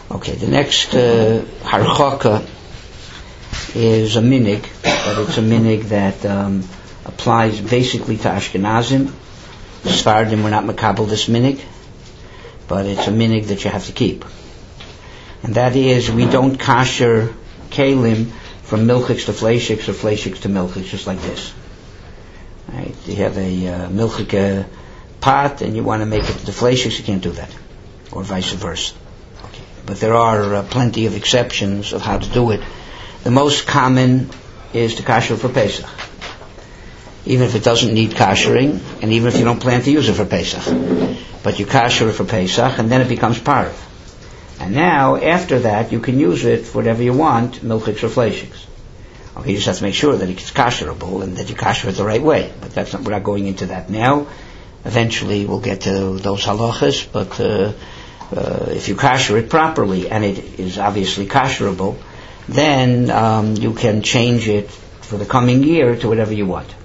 Okay, the next harchaka is a minig, but it's a minig that applies basically to Ashkenazim. Sfardim were not makabel this minig, but it's a minig that you have to keep. And that is, we don't kasher kalim from milchiks to fleishiks or fleishiks to milchiks, just like this. Right? You have a milchik pot and you want to make it to fleishiks, you can't do that. Or vice versa. Okay. But there are plenty of exceptions of how to do it. The most common is to kasher for Pesach. Even if it doesn't need kashering, and even if you don't plan to use it for Pesach. But you kasher it for Pesach, and then it becomes parv. And now, after that, you can use it for whatever you want, milchiks or fleishiks. Okay, you just have to make sure that it's kasherable, and that you kasher it the right way. But we're not going into that now. Eventually, we'll get to those halachas, but if you kasher it properly, and it is obviously kasherable, then you can change it for the coming year to whatever you want.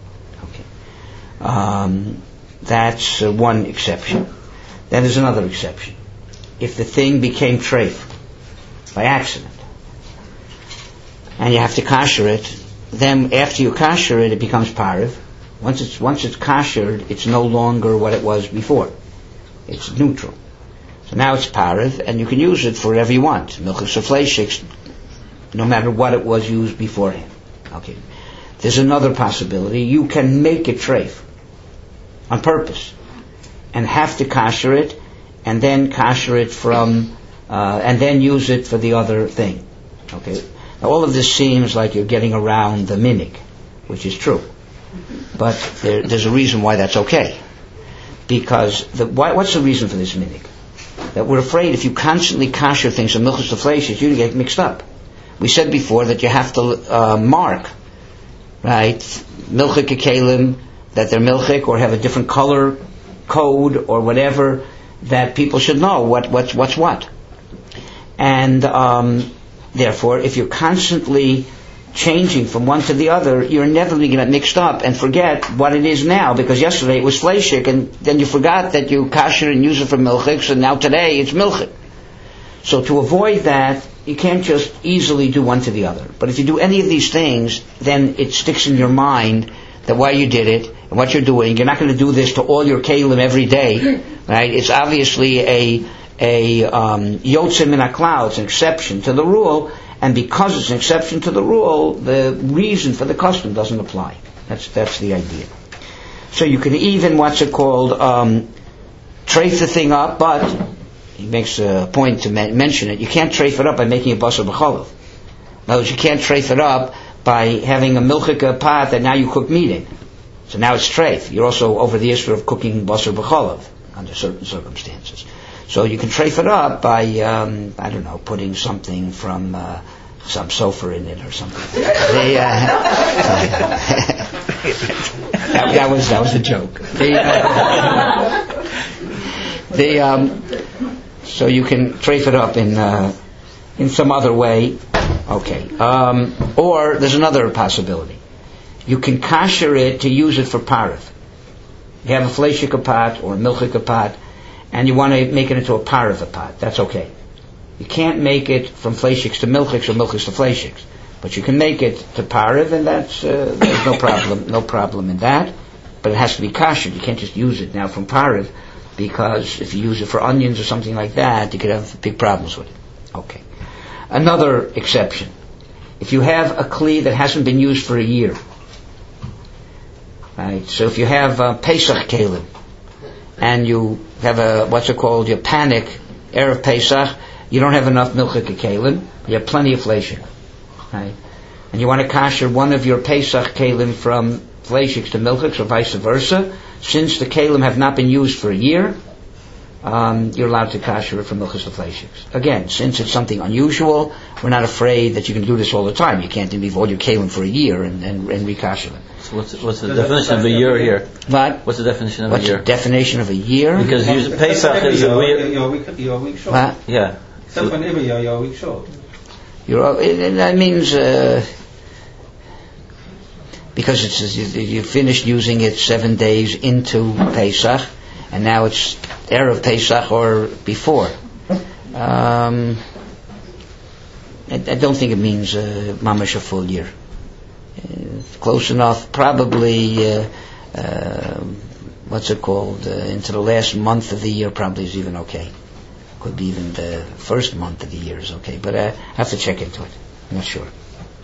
That's one exception. Then there's another exception. If the thing became treif by accident, and you have to kasher it, then after you kasher it, it becomes parv. Once it's kashered, it's no longer what it was before. It's neutral. So now it's parv, and you can use it for whatever you want. Milchiks or fleishiks, no matter what it was used beforehand. Okay. There's another possibility. You can make it treif on purpose, and have to kasher it, and then kasher it from, and then use it for the other thing. Okay. Now all of this seems like you're getting around the minig, which is true, but there's a reason why that's okay. Because what's the reason for this minig? That we're afraid if you constantly kasher things from milchiks to fleishiks, you get mixed up. We said before that you have to mark, right, milchik kelim, that they're milchik, or have a different color code or whatever, that people should know what's what. And therefore, if you're constantly changing from one to the other, you're inevitably going to get mixed up and forget what it is now, because yesterday it was fleishik, and then you forgot that you kasher and use it for milchiks, and now today it's milchik. So to avoid that, you can't just easily do one to the other. But if you do any of these things, then it sticks in your mind that why you did it and what you're doing. You're not going to do this to all your kalim every day, right? It's obviously a yotzim min haklal. It's an exception to the rule, and because it's an exception to the rule, the reason for the custom doesn't apply. That's the idea. So you can even treif the thing up, but he makes a point to mention it. You can't treif it up by making a basar b'cholav. In other words, you can't treif it up by having a milchik pot that now you cook meat in. So now it's treif. You're also over the issue of cooking basar b'cholav under certain circumstances. So you can treif it up by, putting something from some sofa in it or something. That was a joke. So you can treif it up in some other way. Okay. Or there's another possibility. You can kasher it to use it for parv. You have a fleishik pot or a milchik pot, and you want to make it into a parv pot. That's okay. You can't make it from fleishiks to milchiks or milchiks to fleishiks, but you can make it to parv, and there's no problem in that. But it has to be kashered. You can't just use it now from parv, because if you use it for onions or something like that, you could have big problems with it. Okay. Another exception. If you have a kli that hasn't been used for a year, right? So if you have Pesach kelim, and you have your panic, Erev Pesach, you don't have enough milchik kelim, you have plenty of fleishik, right? And you want to kasher one of your Pesach kelim from fleishiks to milchiks or vice versa. Since the kelim have not been used for a year, you're allowed to kasher it from milchiks to fleishiks. Again, since it's something unusual, we're not afraid that you can do this all the time. You can't leave all your kelim for a year and rekasher them. So what's the definition of a year here? What? What's the definition of a year? What's the definition of a year? Because Pesach is a week. You're a week short. What? Yeah. Except for every year, you're a week short. That means because you finished using it 7 days into Pesach, and now it's Erev Pesach or before. I don't think it means mamash a full year. Close enough, probably. What's it called? Into the last month of the year probably is even okay. Could be even the first month of the year is okay, but I have to check into it. I'm not sure.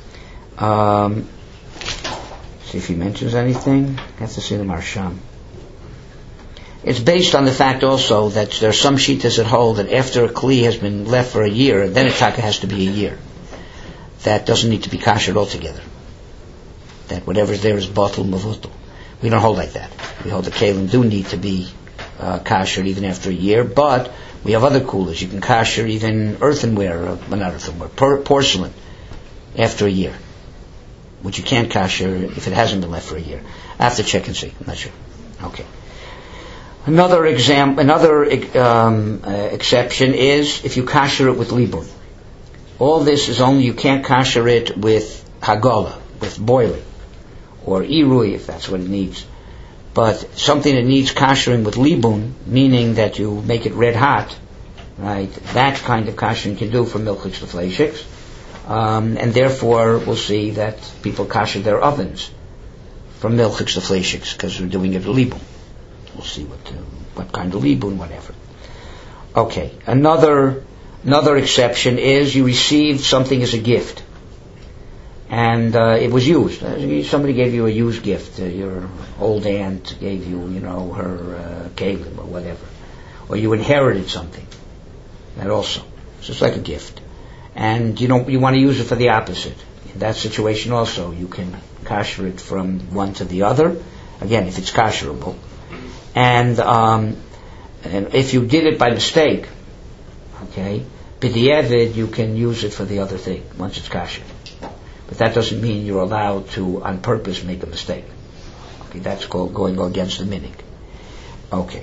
See if he mentions anything. I have to see the Marsham. It's based on the fact also that there are some shittas that hold that after a kli has been left for a year, then a taka has to be a year. That doesn't need to be kashered altogether. That whatever's there is batul mavutul. We don't hold like that. We hold the kalim do need to be kasher even after a year, but we have other kulas. You can kasher even earthenware, not earthenware, porcelain after a year, which you can't kasher if it hasn't been left for a year. I have to check and see. I'm not sure. Okay. Another exception is if you kasher it with libun. All this is only you can't kasher it with hagala, with boiling, or irui if that's what it needs. But something that needs kashering with libun, meaning that you make it red hot, right? That kind of kashering you can do for milchiks to fleishiks, and therefore we'll see that people kasher their ovens from milchiks to fleishiks because we're doing it with libun. We'll see what kind of libun, whatever. Okay, another exception is you received something as a gift, and it was used. Somebody gave you a used gift. Your old aunt gave you, her kalim or whatever, or you inherited something. That also, it's just like a gift, and you want to use it for the opposite. In that situation, also you can kasher it from one to the other. Again, if it's kasherable. And if you did it by mistake, okay, b'di'evid, you can use it for the other thing once it's kasher. But that doesn't mean you're allowed to, on purpose, make a mistake. Okay, that's called going against the minig. Okay.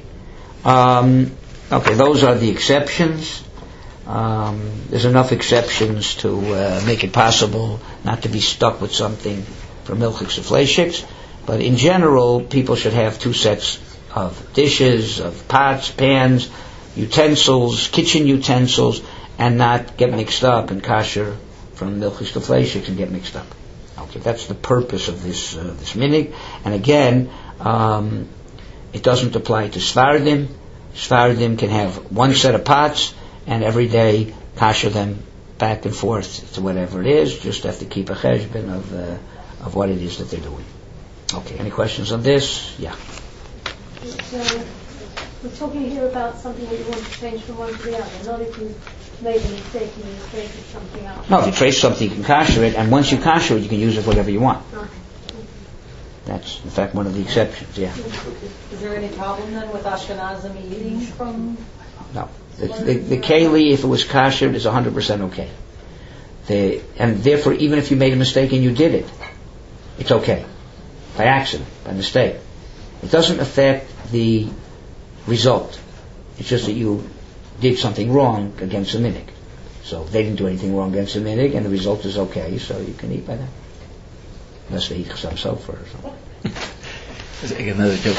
Okay, those are the exceptions. There's enough exceptions to make it possible not to be stuck with something for milchiks or fleishiks. But in general, people should have 2 sets of dishes, of pots, pans, utensils, kitchen utensils, and not get mixed up and kasher from milchiks to fleishiks and get mixed up. Okay, that's the purpose of this minig. And again, it doesn't apply to Sfardim. Sfardim can have 1 set of pots and every day kasher them back and forth to whatever it is. Just have to keep a cheshbon of what it is that they're doing. Okay, any questions on this? Yeah. So, we're talking here about something that you want to change from one to the other, not if you made a mistake and you traded something out. No, if you trace something, you can kasher it, and once you kasher it, you can use it for whatever you want. Okay. That's, in fact, one of the exceptions, yeah. Is there any problem then with Ashkenazim eating from? No. The keli, if it was kashered, is 100% okay. And therefore, even if you made a mistake and you did it, it's okay. By accident, by mistake. It doesn't affect the result. It's just that you did something wrong against the minig. So they didn't do anything wrong against the minig, and the result is okay, so you can eat by that. Unless they eat some sofa or something. Another joke.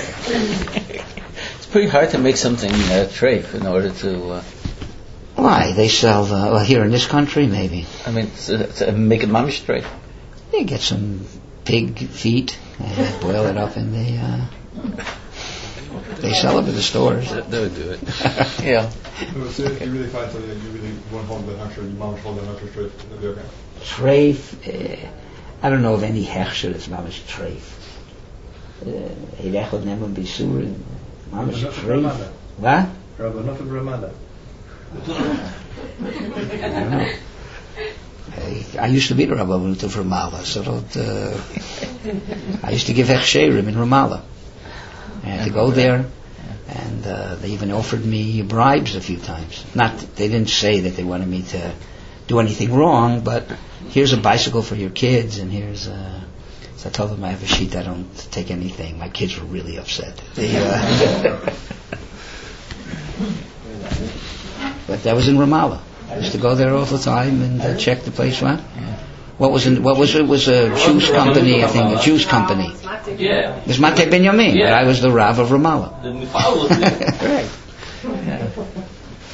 It's pretty hard to make something treif in order to... Why? They sell, here in this country, maybe. I mean, to make it mamish treif. You get some pig feet, and boil it up in the... They sell it at the stores. They would do it. Yeah. So if you really find something that you really want to hold the hechsher, you mamish hold the hechsher straight, that'd be okay? Treif, I don't know of any hechsher that's mamish treif. Eilechot never be sur, mamish treif. What? Rabbanot of Ramada. I don't know. I used to be the Rabbanut of Ramallah, so I used to give hechsherim in Ramallah. I had to go there, and they even offered me bribes a few times. They didn't say that they wanted me to do anything wrong, but here's a bicycle for your kids, and here's so I told them I have a sheet, I don't take anything. My kids were really upset. But that was in Ramallah. I used to go there all the time and check the place. What? What was it? It was a Jews company, I think, a Jews company. Yeah. It was Matei Benyamin, but I was the Rav of Ramallah. Right.